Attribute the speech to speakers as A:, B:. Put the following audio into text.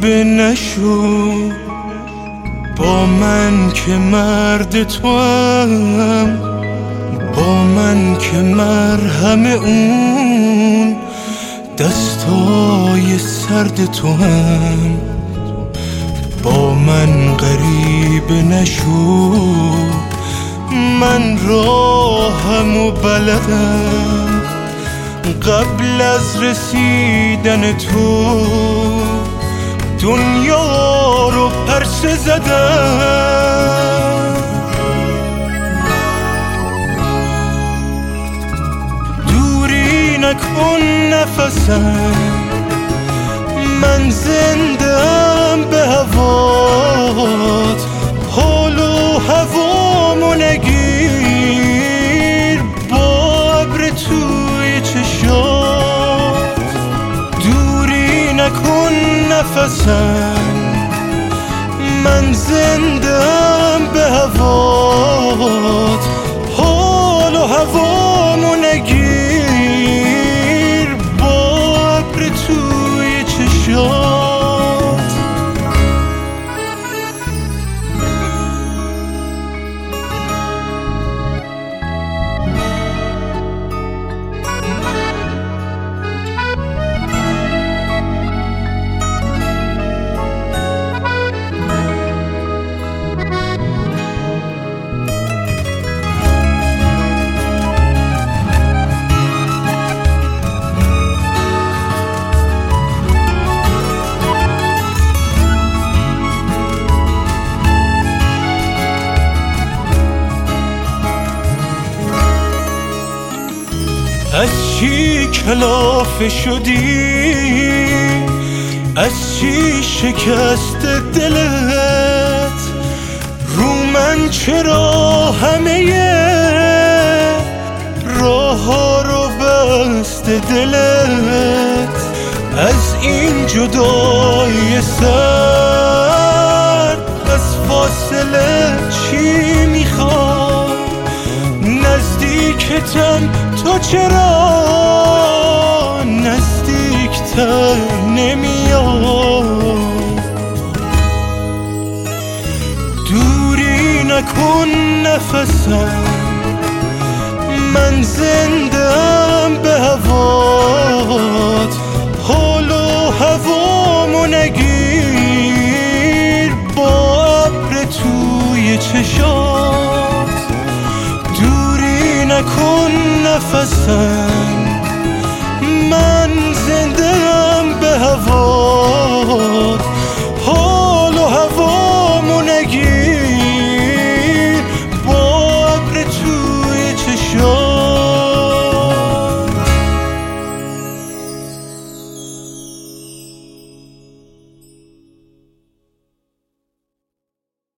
A: غریبه نشو با من که مرد توام، با من که مرهم اون دستای سرد توام. با من غریبه نشو، من راهم و بلدم، قبل از رسیدن تو دنیا رو پرسه زدم. دوری نکن نفسم، من زندم به هوات، حال و هوامو نگیر با ابر توی چشات. دوری نکن نفسم، من زندم به هوات، حال و هوامو نگیر با ابر توی چشات. از چی کلافه شدی؟ از چی شکست دلت؟ رو من چرا همه راه ها رو بسته دلت؟ از این جدای سر از فاصله چی میخوای؟ نزدیکتم تو چرا نزدیکتر نمیای؟ دوری نکن نفسم، من زندم به هوات، حال و هوامو نگیر با ابر توی چشات. دوری نکن نفسم، من